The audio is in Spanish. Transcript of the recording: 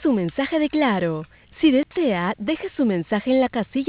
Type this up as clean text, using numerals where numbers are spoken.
su mensaje de Claro. Si desea, deje su mensaje en la casilla